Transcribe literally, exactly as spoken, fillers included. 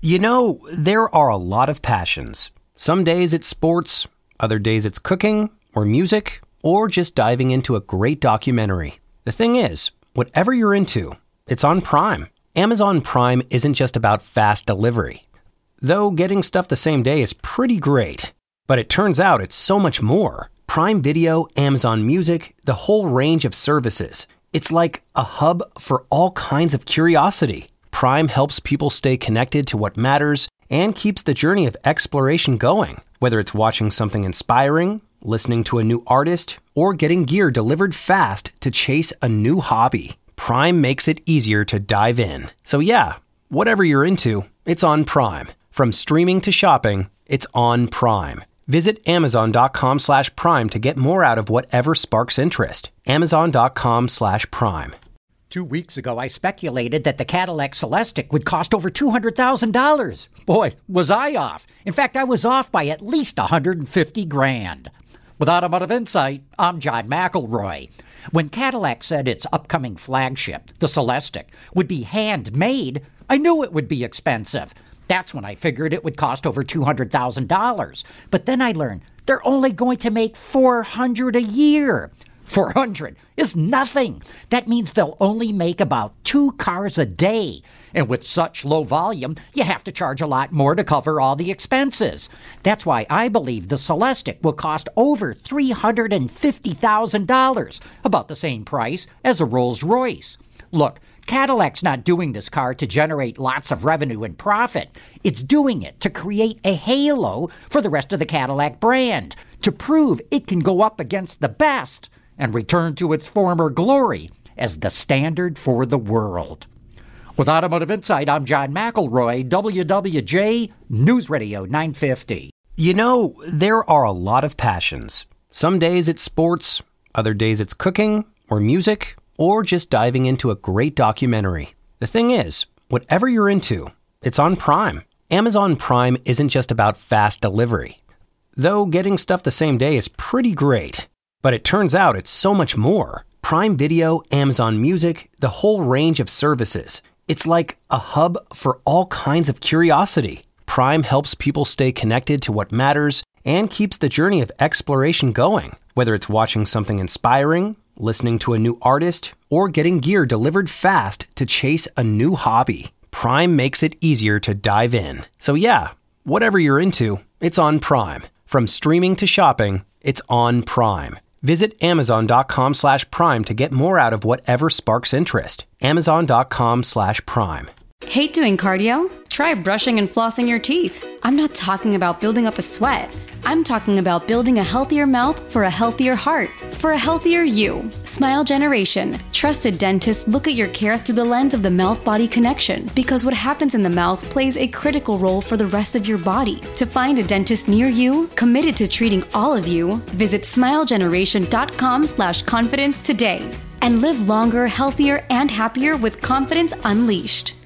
You know, there are a lot of passions. Some days it's sports, other days it's cooking or music, or just diving into a great documentary. The thing is, whatever you're into, it's on Prime. Amazon Prime isn't just about fast delivery. Though getting stuff the same day is pretty great. But it turns out it's so much more. Prime Video, Amazon Music, the whole range of services. It's like a hub for all kinds of curiosity. Prime helps people stay connected to what matters and keeps the journey of exploration going. Whether it's watching something inspiring, listening to a new artist, or getting gear delivered fast to chase a new hobby, Prime makes it easier to dive in. So yeah, whatever you're into, it's on Prime. From streaming to shopping, it's on Prime. Visit amazon.com slash prime to get more out of whatever sparks interest. Amazon.com slash prime. Two weeks ago, I speculated that the Cadillac Celestiq would cost over two hundred thousand dollars. Boy, was I off. In fact, I was off by at least one hundred fifty grand. With Automotive Insight, I'm John McElroy. When Cadillac said its upcoming flagship, the Celestiq, would be handmade, I knew it would be expensive. That's when I figured it would cost over two hundred thousand dollars. But then I learned they're only going to make four hundred a year. four hundred is nothing. That means they'll only make about two cars a day. And with such low volume, you have to charge a lot more to cover all the expenses. That's why I believe the Celestiq will cost over three hundred fifty thousand dollars, about the same price as a Rolls-Royce. Look, Cadillac's not doing this car to generate lots of revenue and profit. It's doing it to create a halo for the rest of the Cadillac brand, to prove it can go up against the best and return to its former glory as the standard for the world. With Automotive Insight, I'm John McElroy, W W J News Radio nine fifty. You know, there are a lot of passions. Some days it's sports, other days it's cooking or music, or just diving into a great documentary. The thing is, whatever you're into, it's on Prime. Amazon Prime isn't just about fast delivery. Though getting stuff the same day is pretty great. But it turns out it's so much more. Prime Video, Amazon Music, the whole range of services. It's like a hub for all kinds of curiosity. Prime helps people stay connected to what matters and keeps the journey of exploration going. Whether it's watching something inspiring, listening to a new artist, or getting gear delivered fast to chase a new hobby, Prime makes it easier to dive in. So yeah, whatever you're into, it's on Prime. From streaming to shopping, it's on Prime. Visit amazon.com slash prime to get more out of whatever sparks interest. Amazon.com slash prime. Hate doing cardio? Try brushing and flossing your teeth. I'm not talking about building up a sweat. I'm talking about building a healthier mouth for a healthier heart, for a healthier you. Smile Generation. Trusted dentists look at your care through the lens of the mouth-body connection, because what happens in the mouth plays a critical role for the rest of your body. To find a dentist near you, committed to treating all of you, visit smilegeneration.com slash confidence today and live longer, healthier, and happier with confidence unleashed.